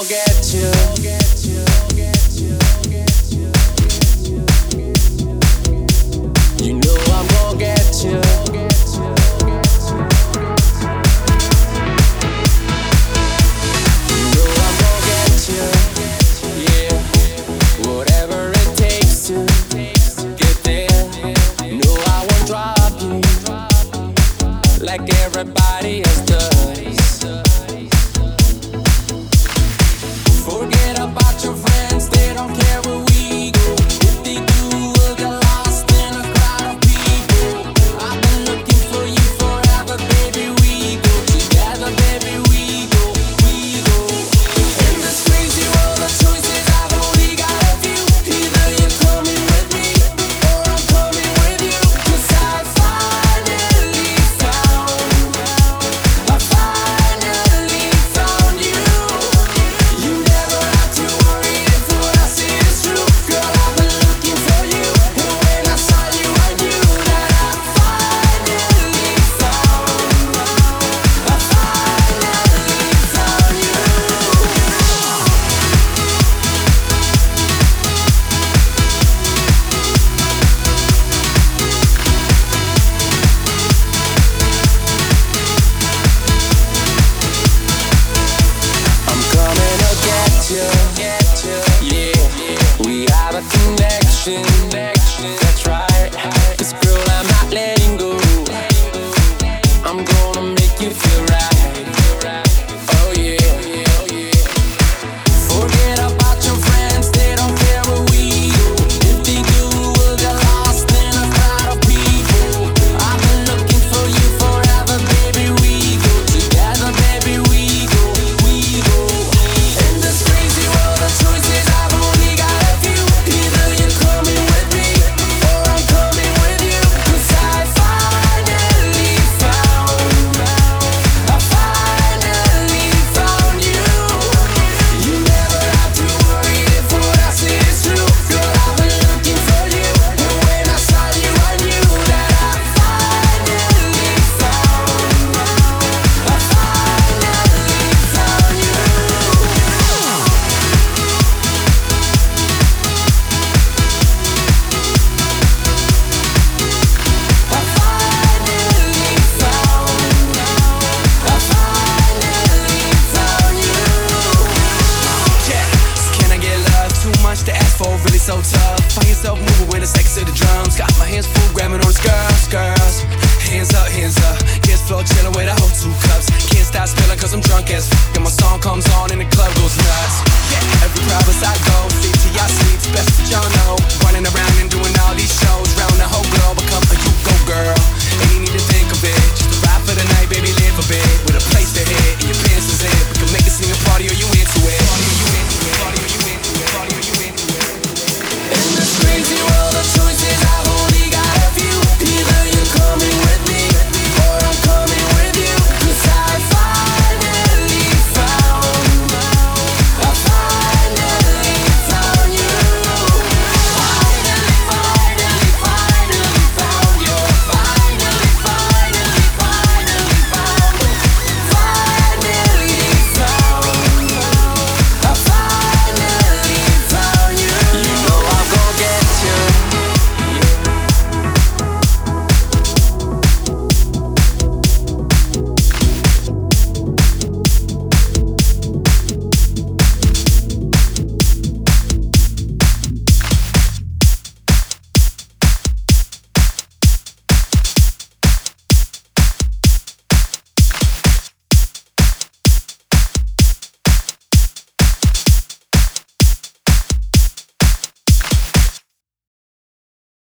get you. You know I'm gonna get you. You know I'm gonna get you. Yeah, whatever it takes to get there. No, I won't drop you like everybody else does. Forget about your friends, they don't care where we go. If they do, we'll get lost in a crowd of people. I've been looking for you forever, baby. We go together, baby. We go, we go. In this crazy world of choices, I've only got a few. Either you're coming with me, or I'm coming with you. 'Cause I finally found you. You never have to worry if what I say is true. Girl, I've been looking for you, and when I saw you, I knew that I finally found you. I'm coming to get you. Yeah, we have a connection. That's right. 'Cause girl, I'm not letting go. I'm gonna make you feel right. Oh yeah. Forget about your friends, they don't care where we go. If they do, we'll get lost in a crowd of people. I've been looking for you forever, baby. We go together, baby. We go, we go. In this crazy world of choices, I've only got a few. Either you're coming with me, or I'm coming with you. 'Cause I finally found you. You never have to worry if what I say is true. Girl, I've been looking for you, and when I saw you, I knew that I finally found you. Yeah, so can I get love? Too much to ask for, really so tough. Find yourself moving when it's next to the drums. Got my hands full, grabbing on those girls. Hands up, hands up. Yes, floor chilling with a whole 2 cups. Can't stop spilling 'cause I'm drunk as f. And my song comes on in the club.